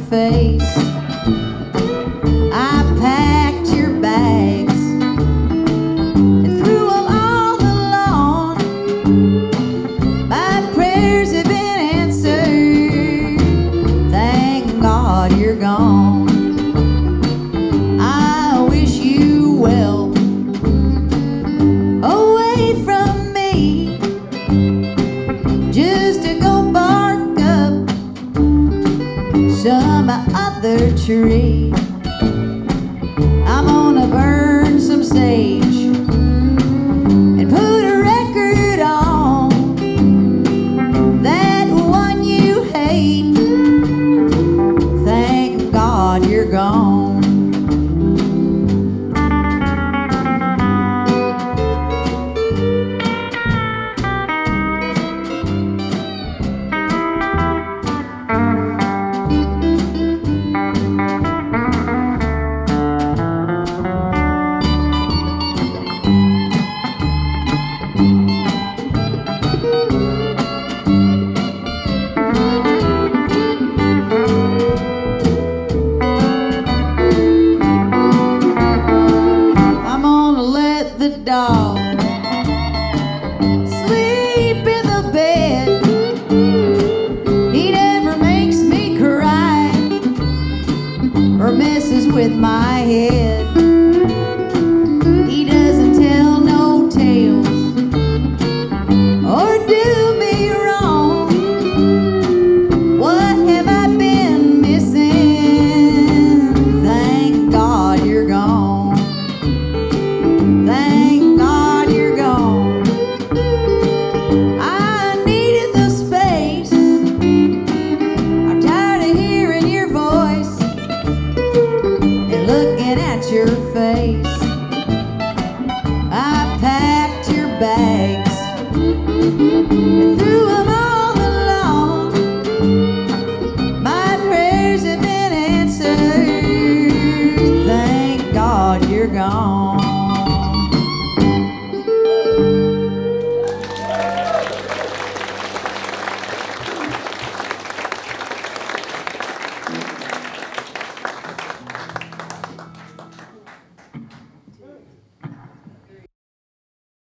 face. I packed your bags and threw them on the lawn. My prayers have been answered. Thank God you're gone. I wish you well away from me, just to go bark up some other tree. I'm gonna burn some sage and put a record on, that one you hate. Thank God you're gone. The dog sleep in the bed. He never makes me cry or messes with my head.